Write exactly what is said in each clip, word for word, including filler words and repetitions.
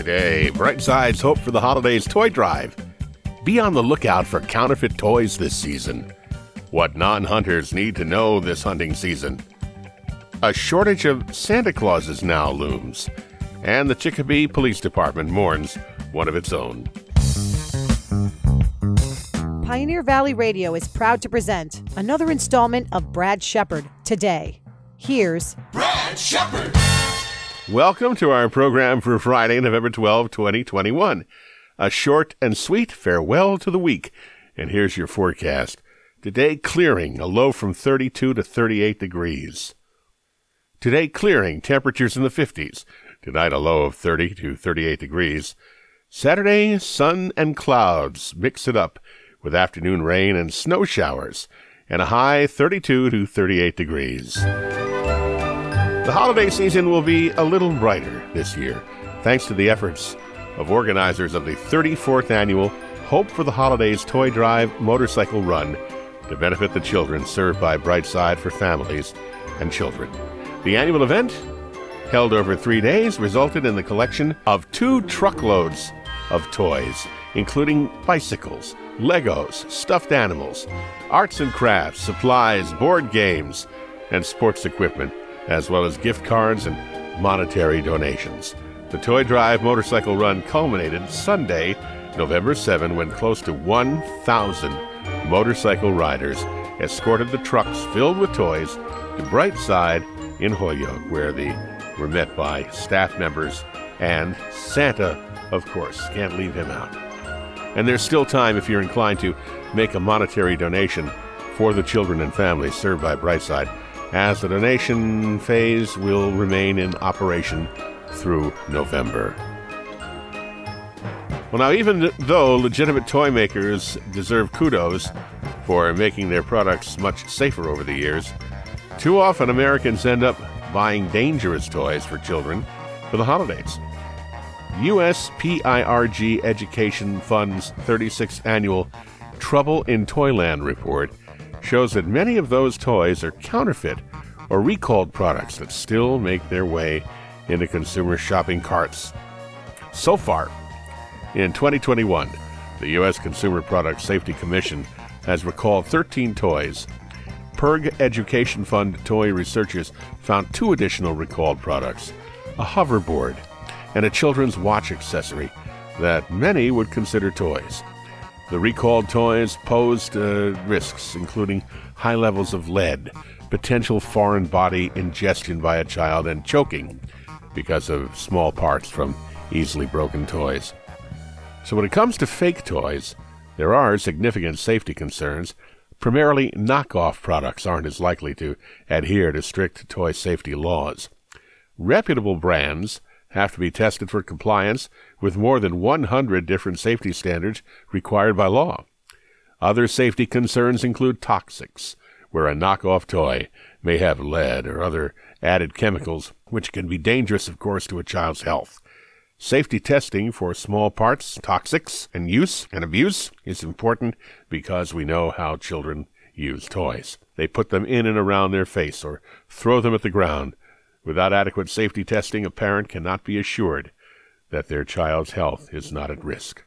Today, Brightside's hope for the holidays toy drive. Be on the lookout for counterfeit toys this season. What non-hunters need to know this hunting season. A shortage of Santa Clauses now looms. And the Chicopee Police Department mourns one of its own. Pioneer Valley Radio is proud to present another installment of Brad Shepard Today. Here's Brad Shepard. Welcome to our program for Friday, November twelfth, twenty twenty-one. A short and sweet farewell to the week. And here's your forecast. Today clearing, a low from thirty-two to thirty-eight degrees. Today clearing, temperatures in the fifties. Tonight a low of thirty to thirty-eight degrees. Saturday, sun and clouds. Mix it up with afternoon rain and snow showers. And a high thirty-two to thirty-eight degrees. The holiday season will be a little brighter this year, thanks to the efforts of organizers of the thirty-fourth Annual Hope for the Holidays Toy Drive Motorcycle Run to benefit the children served by Brightside for Families and Children. The annual event, held over three days, resulted in the collection of two truckloads of toys, including bicycles, Legos, stuffed animals, arts and crafts, supplies, board games, and sports equipment, as well as gift cards and monetary donations. The Toy Drive Motorcycle Run culminated Sunday, November seventh, when close to one thousand motorcycle riders escorted the trucks filled with toys to Brightside in Holyoke, where they were met by staff members and Santa, of course. Can't leave him out. And there's still time if you're inclined to make a monetary donation for the children and families served by Brightside, as the donation phase will remain in operation through November. Well, now, even though legitimate toy makers deserve kudos for making their products much safer over the years, too often Americans end up buying dangerous toys for children for the holidays. U S P I R G Education Fund's thirty-sixth Annual Trouble in Toyland report shows that many of those toys are counterfeit or recalled products that still make their way into consumer shopping carts. So far, in twenty twenty-one, the U S Consumer Product Safety Commission has recalled thirteen toys. P I R G Education Fund toy researchers found two additional recalled products, a hoverboard and a children's watch accessory that many would consider toys. The recalled toys posed uh, risks, including high levels of lead, potential foreign body ingestion by a child, and choking because of small parts from easily broken toys. So when it comes to fake toys, there are significant safety concerns. Primarily, knockoff products aren't as likely to adhere to strict toy safety laws. Reputable brands have to be tested for compliance with more than one hundred different safety standards required by law. Other safety concerns include toxics, where a knockoff toy may have lead or other added chemicals, which can be dangerous, of course, to a child's health. Safety testing for small parts, toxics, and use and abuse is important because we know how children use toys. They put them in and around their face or throw them at the ground. Without adequate safety testing, a parent cannot be assured that their child's health is not at risk.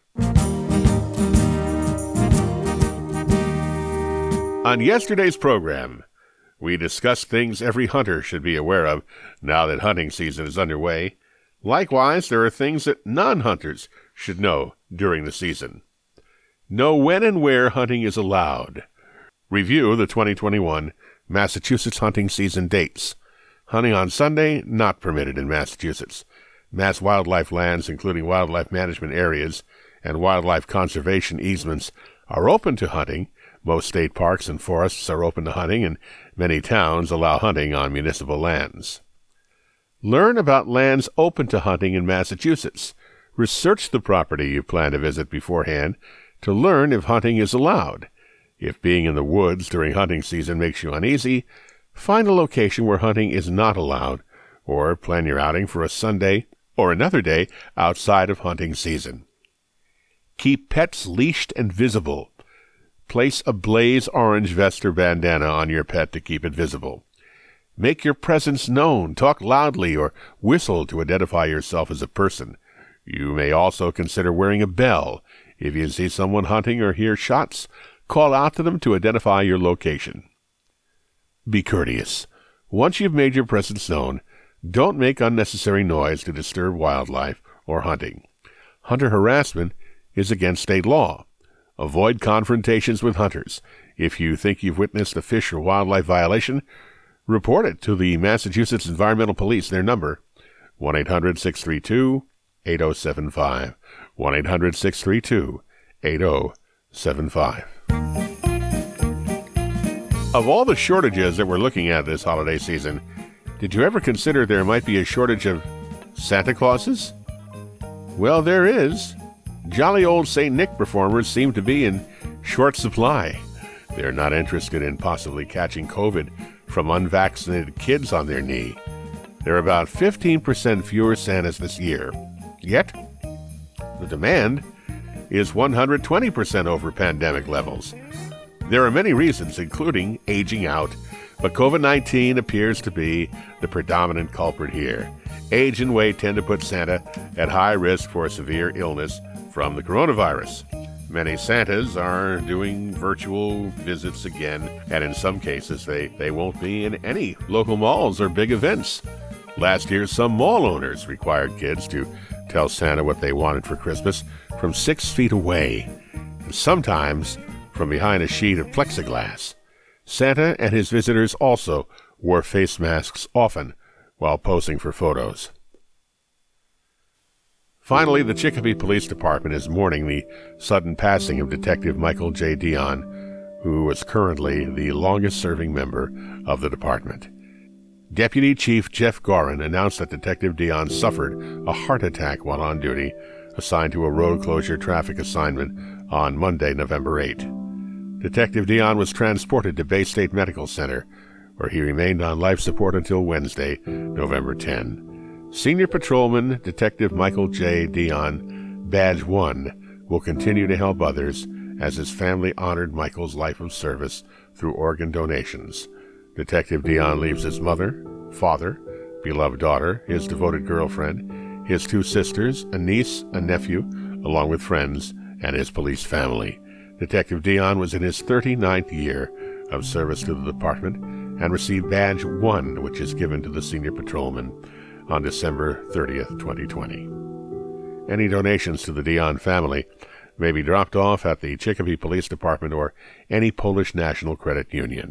On yesterday's program, we discussed things every hunter should be aware of now that hunting season is underway. Likewise, there are things that non-hunters should know during the season. Know when and where hunting is allowed. Review the twenty twenty-one Massachusetts hunting season dates. Hunting on Sunday, not permitted in Massachusetts. Mass wildlife lands, including wildlife management areas and wildlife conservation easements, are open to hunting. Most state parks and forests are open to hunting, and many towns allow hunting on municipal lands. Learn about lands open to hunting in Massachusetts. Research the property you plan to visit beforehand to learn if hunting is allowed. If being in the woods during hunting season makes you uneasy, find a location where hunting is not allowed, or plan your outing for a Sunday or another day outside of hunting season. Keep pets leashed and visible. Place a blaze orange vest or bandana on your pet to keep it visible. Make your presence known. Talk loudly or whistle to identify yourself as a person. You may also consider wearing a bell. If you see someone hunting or hear shots, call out to them to identify your location. Be courteous. Once you've made your presence known, don't make unnecessary noise to disturb wildlife or hunting. Hunter harassment is against state law. Avoid confrontations with hunters. If you think you've witnessed a fish or wildlife violation, report it to the Massachusetts Environmental Police. Their number, one eight hundred six three two eight oh seven five. one eight hundred six three two eight oh seven five. Of all the shortages that we're looking at this holiday season, did you ever consider there might be a shortage of Santa Clauses? Well, there is. Jolly old Saint Nick performers seem to be in short supply. They're not interested in possibly catching COVID from unvaccinated kids on their knee. There are about fifteen percent fewer Santas this year. Yet, the demand is one hundred twenty percent over pandemic levels. There are many reasons, including aging out, but COVID nineteen appears to be the predominant culprit here. Age and weight tend to put Santa at high risk for severe illness from the coronavirus. Many Santas are doing virtual visits again, and in some cases they, they won't be in any local malls or big events. Last year, some mall owners required kids to tell Santa what they wanted for Christmas from six feet away, and sometimes from behind a sheet of plexiglass. Santa and his visitors also wore face masks often while posing for photos. Finally, the Chicopee Police Department is mourning the sudden passing of Detective Michael J. Dion, who is currently the longest-serving member of the department. Deputy Chief Jeff Gorin announced that Detective Dion suffered a heart attack while on duty, assigned to a road closure traffic assignment on Monday, November eighth. Detective Dion was transported to Bay State Medical Center, where he remained on life support until Wednesday, November tenth. Senior Patrolman Detective Michael J. Dion, Badge one, will continue to help others as his family honored Michael's life of service through organ donations. Detective Dion leaves his mother, father, beloved daughter, his devoted girlfriend, his two sisters, a niece, a nephew, along with friends, and his police family. Detective Dion was in his thirty-ninth year of service to the department and received Badge one, which is given to the senior patrolman on December thirtieth, twenty twenty. Any donations to the Dion family may be dropped off at the Chicopee Police Department or any Polish National Credit Union.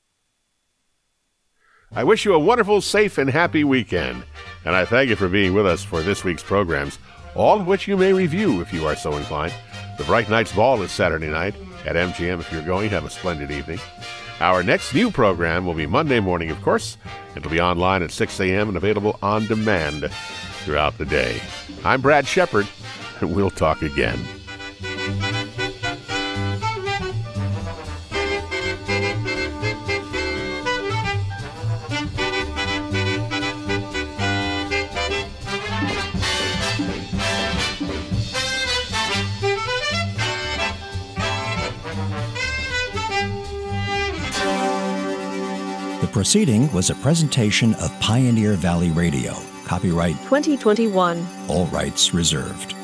I wish you a wonderful, safe, and happy weekend, and I thank you for being with us for this week's programs, all of which you may review if you are so inclined. The Bright Nights Ball is Saturday night at M G M. If you're going, have a splendid evening. Our next new program will be Monday morning, of course. It'll be online at six a.m. and available on demand throughout the day. I'm Brad Shepard, and we'll talk again. The proceeding was a presentation of Pioneer Valley Radio. Copyright twenty twenty-one. All rights reserved.